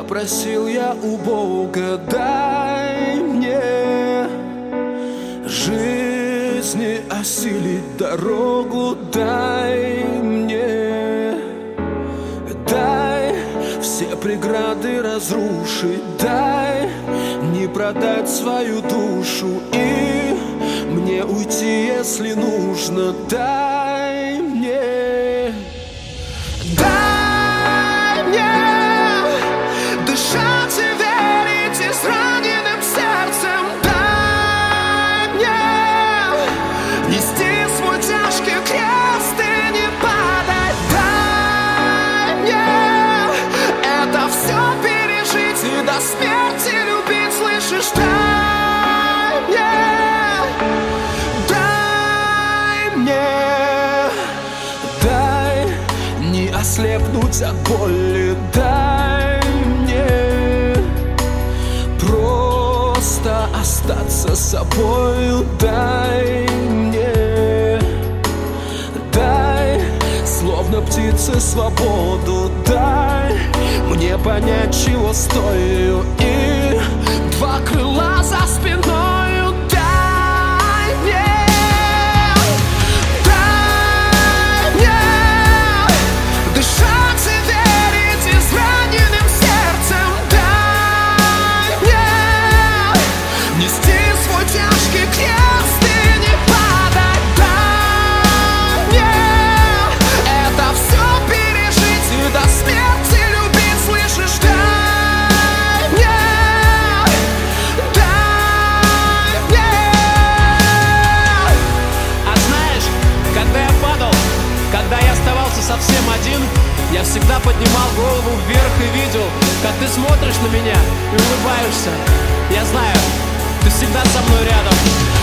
Попросил я у Бога: дай мне жизни осилить дорогу, дай мне, дай все преграды разрушить, дай не продать свою душу и мне уйти, если нужно. Дай мне, дай мне дышать и верить израненным сердцем. Дай мне нести свой тяжкий крест и не падать. Дай мне это все пережить и до смерти любить, слышишь? Дай мне, дай не ослепнуть от боли, дай мне просто остаться собою, дай мне, дай словно птице свободу, дай мне понять, чего стою, и два крыла за спиною. Дай мне дышать и верить израненным сердцем. Дай мне нести свой тяжкий крест и не падать. Дай мне это все пережить и до смерти любить, слышишь? Дай мне, дай мне. А знаешь, когда я падал, когда я оставался совсем один, я всегда поднимал голову вверх и видел, как ты смотришь на меня и улыбаешься. Я знаю, ты всегда со мной рядом.